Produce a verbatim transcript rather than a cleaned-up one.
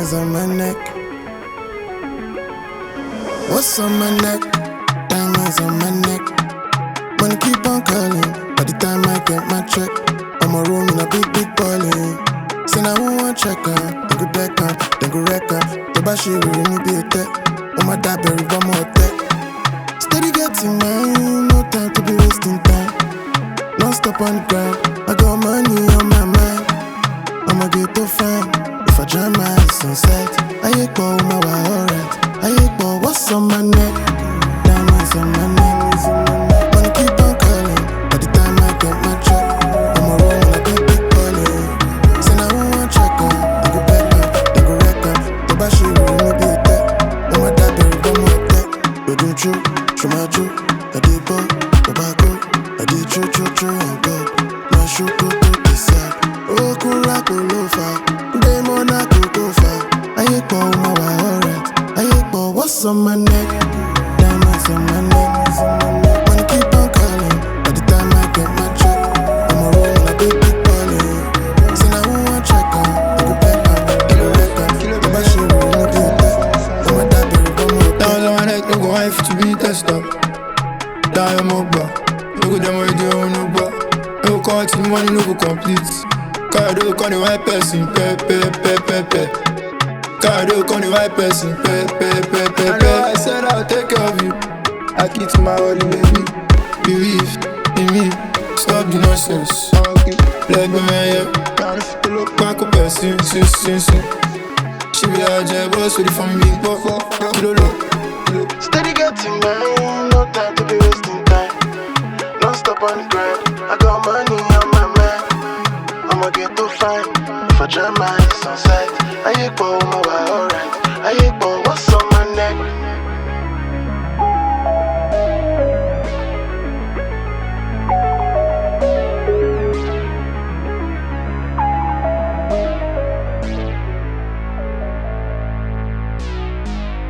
Diamonds on my neck. What's on my neck? Diamonds on my neck. Money keep on calling. By the time I get my check, I'm a room in a big, big ballin'. Say now who want check on? They go deck on, they go wreck on. The bashi will remove be a tech. Oh my dad berry one more tech. Steady getting mine, no time to be wasting time. Non stop on the ground, I got money on my mind. I'ma get to fine. If I jam my eyes on sight, I ain't go my way, alright. I ain't go, what's on my neck? Diamonds on my neck. Money keep on calling. By the time I get my check, I'm a roll in a big, big ballin'. Say now who want check on? They go back on, they go wreck on. The bashi will remove be a tech. Oh my dad berry one more tech. You do true, show my true. I did go, tobacco. I did true, true, true and go. My shoe go to the side. Oh, kura kolofa. They monaco go far. I ain't go my way, alright. I ain't go, what's on my neck? Diamonds on my neck. Money keep on calling. By the time I get my check, I'm a roll in a big, big ballin'. Say now who want check on? They go back on, they go wreck on. The bashi will remove be a tech. Oh my dad berry one more tech. Diamonds on my neck, no go wife to be tested. Diamond mobile, no go dem already own no bar. No count the money, no go complete. Car do con the white person, pe pe pe pe pe. Car do con the white person, pe pe pe pe pe. I know I said I'll take care of you. I keep to my body, baby. Believe in me, stop the nonsense. Let me man, yeah. Look back up, sin, sin, sin, sin. She be a boss with the family, but kilo low. Steady getting mine, no time to be wasting time. Non stop on the grind, I got money on my mind. I'ma get to fine. If I jam my eyes on sight, I ain't go my way, alright.